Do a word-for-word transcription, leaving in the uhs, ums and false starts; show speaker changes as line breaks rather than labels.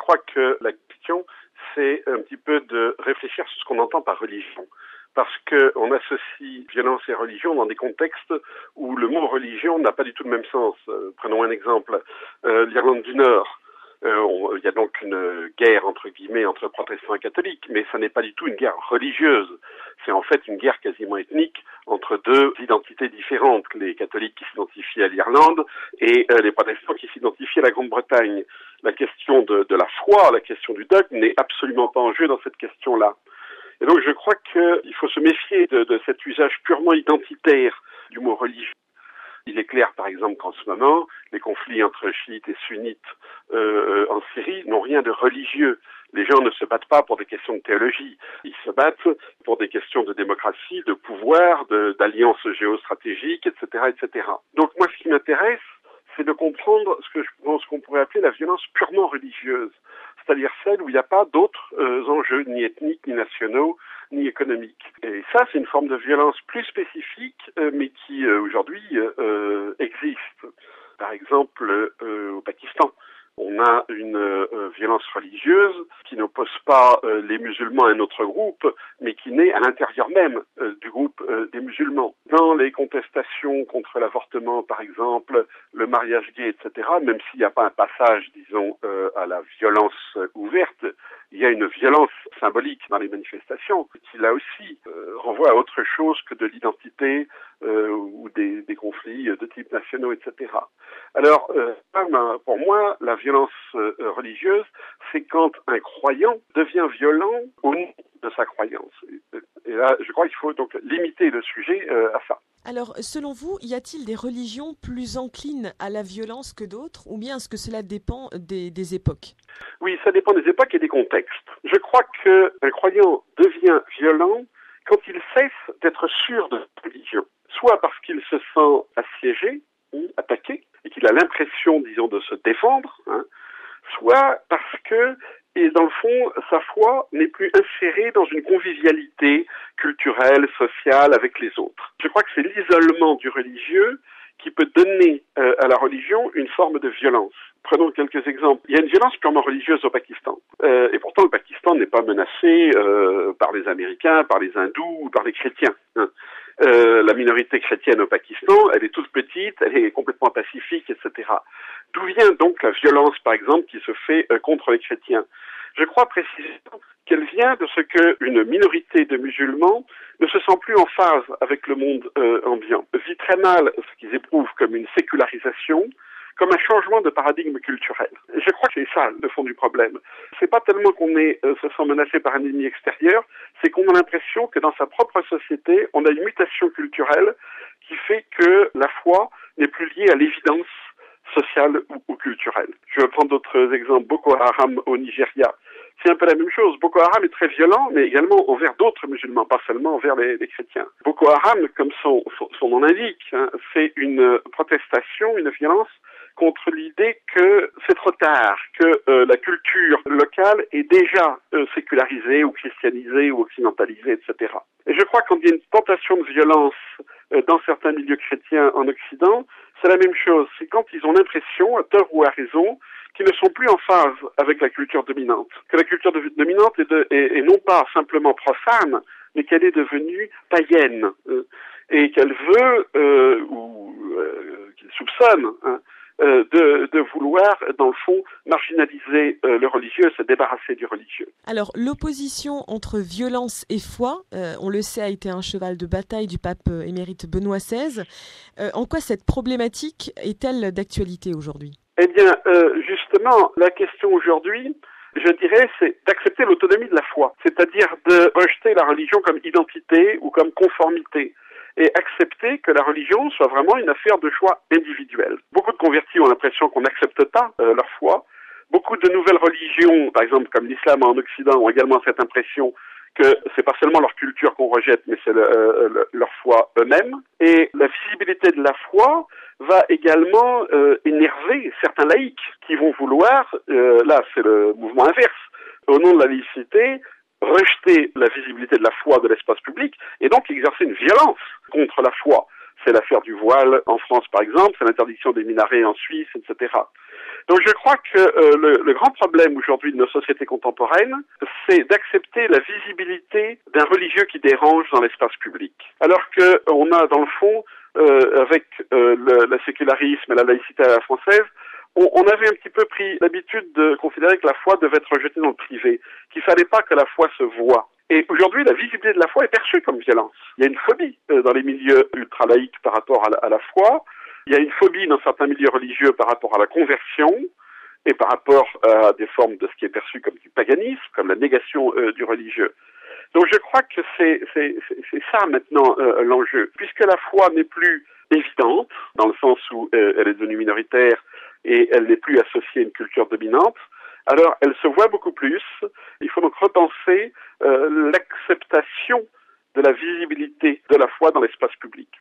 crois que la question, c'est un petit peu de réfléchir sur ce qu'on entend par religion. Parce qu'on associe violence et religion dans des contextes où le mot religion n'a pas du tout le même sens. Euh, prenons un exemple, euh, l'Irlande du Nord. Euh, on, il y a donc une guerre, entre guillemets, entre protestants et catholiques, mais ça n'est pas du tout une guerre religieuse. C'est en fait une guerre quasiment ethnique entre deux identités différentes, les catholiques qui s'identifient à l'Irlande et euh, les protestants qui s'identifient à la Grande-Bretagne. La question de, de la foi, la question du dogme n'est absolument pas en jeu dans cette question-là. Et donc je crois qu'il faut se méfier de, de cet usage purement identitaire du mot religieux. Il est clair, par exemple, qu'en ce moment, les conflits entre chiites et sunnites euh, en Syrie n'ont rien de religieux. Les gens ne se battent pas pour des questions de théologie. Ils se battent pour des questions de démocratie, de pouvoir, de, d'alliances géostratégiques, et cetera, et cetera. Donc moi, ce qui m'intéresse, c'est de comprendre ce que je pense qu'on pourrait appeler la violence purement religieuse, c'est-à-dire celle où il n'y a pas d'autres euh, enjeux, ni ethniques, ni nationaux, ni économiques. Et ça, c'est une forme de violence plus spécifique, euh, mais qui euh, aujourd'hui euh, existe. Par exemple, euh, au Pakistan, on a une euh, violence religieuse qui n'oppose pas euh, les musulmans à un autre groupe, mais qui naît à l'intérieur même euh, du groupe euh, des musulmans. Dans les contestations contre l'avortement, par exemple, le mariage gay, et cetera, même s'il n'y a pas un passage, disons, euh, à la violence euh, ouverte, il y a une violence symbolique dans les manifestations qui, là aussi, euh, renvoie à autre chose que de l'identité euh, ou des, des conflits de type nationaux, et cetera. Alors, euh, pour moi, la violence euh, religieuse, c'est quand un croyant devient violent au nom de sa croyance. Et là, je crois qu'il faut donc limiter le sujet euh, à ça.
Alors, selon vous, y a-t-il des religions plus enclines à la violence que d'autres, ou bien est-ce que cela dépend des, des époques ?
Oui, ça dépend des époques et des contextes. Je crois qu'un croyant devient violent quand il cesse d'être sûr de sa religion, soit parce qu'il se sent assiégé, attaqué, et qu'il a l'impression, disons, de se défendre, hein, soit parce que, et dans le fond, sa foi n'est plus insérée dans une convivialité culturelle, sociale avec les autres. Je crois que c'est l'isolement du religieux qui peut donner euh, à la religion une forme de violence. Prenons quelques exemples. Il y a une violence purement religieuse au Pakistan. Euh, et pourtant, le Pakistan n'est pas menacé euh, par les Américains, par les hindous ou par les chrétiens. Hein. Euh, la minorité chrétienne au Pakistan, elle est toute petite, elle est complètement pacifique, et cetera. D'où vient donc la violence, par exemple, qui se fait euh, contre les chrétiens ? Je crois précisément qu'elle vient de ce qu'une minorité de musulmans ne se sent plus en phase avec le monde euh, ambiant, vit très mal ce qu'ils éprouvent comme une sécularisation, comme un changement de paradigme culturel. Et je crois que c'est ça le fond du problème. C'est pas tellement qu'on est, euh, se sent menacé par un ennemi extérieur, c'est qu'on a l'impression que dans sa propre société, on a une mutation culturelle qui fait que la foi n'est plus liée à l'évidence sociale ou, ou culturelle. Je vais prendre d'autres exemples. Boko Haram au Nigeria. C'est un peu la même chose. Boko Haram est très violent, mais également envers d'autres musulmans, pas seulement envers les, les chrétiens. Boko Haram, comme son, son, son nom l'indique, hein, c'est une protestation, une violence contre l'idée que c'est trop tard, que euh, la culture locale est déjà euh, sécularisée ou christianisée ou occidentalisée, et cetera. Et je crois qu'il y a une tentation de violence euh, dans certains milieux chrétiens en Occident, c'est la même chose. C'est quand ils ont l'impression, à tort ou à raison, qu'ils ne sont plus en phase avec la culture dominante. Que la culture de, dominante est, de, est, est non pas simplement profane, mais qu'elle est devenue païenne. Euh, et qu'elle veut, euh, ou euh, qu'il soupçonne, hein, Euh, de, de vouloir, dans le fond, marginaliser euh, le religieux, se débarrasser du religieux.
Alors, l'opposition entre violence et foi, euh, on le sait, a été un cheval de bataille du pape émérite Benoît seize. Euh, en quoi cette problématique est-elle d'actualité aujourd'hui ?
Eh bien, euh, justement, la question aujourd'hui, je dirais, c'est d'accepter l'autonomie de la foi, c'est-à-dire de rejeter la religion comme identité ou comme conformité, et accepter que la religion soit vraiment une affaire de choix individuel. Beaucoup de convertis ont l'impression qu'on n'accepte pas euh, leur foi. Beaucoup de nouvelles religions, par exemple comme l'islam en Occident, ont également cette impression que c'est pas seulement leur culture qu'on rejette, mais c'est le, euh, le, leur foi eux-mêmes. Et la visibilité de la foi va également euh, énerver certains laïcs qui vont vouloir, euh, là c'est le mouvement inverse, au nom de la laïcité, rejeter la visibilité de la foi de l'espace public et donc exercer une violence contre la foi. C'est l'affaire du voile en France, par exemple, c'est l'interdiction des minarets en Suisse, et cetera. Donc je crois que euh, le, le grand problème aujourd'hui de nos sociétés contemporaines, c'est d'accepter la visibilité d'un religieux qui dérange dans l'espace public. Alors que on a dans le fond, euh, avec euh, le, le sécularisme et la laïcité à la française, on, on avait un petit peu pris l'habitude de considérer que la foi devait être rejetée dans le privé, qu'il fallait pas que la foi se voie. Et aujourd'hui, la visibilité de la foi est perçue comme violence. Il y a une phobie euh, dans les milieux ultra-laïques par rapport à la, à la foi. Il y a une phobie dans certains milieux religieux par rapport à la conversion et par rapport à des formes de ce qui est perçu comme du paganisme, comme la négation euh, du religieux. Donc je crois que c'est, c'est, c'est, c'est ça maintenant euh, l'enjeu. Puisque la foi n'est plus évidente, dans le sens où euh, elle est devenue minoritaire et elle n'est plus associée à une culture dominante, alors elle se voit beaucoup plus. Il faut donc repenser euh, l'acceptation de la visibilité de la foi dans l'espace public.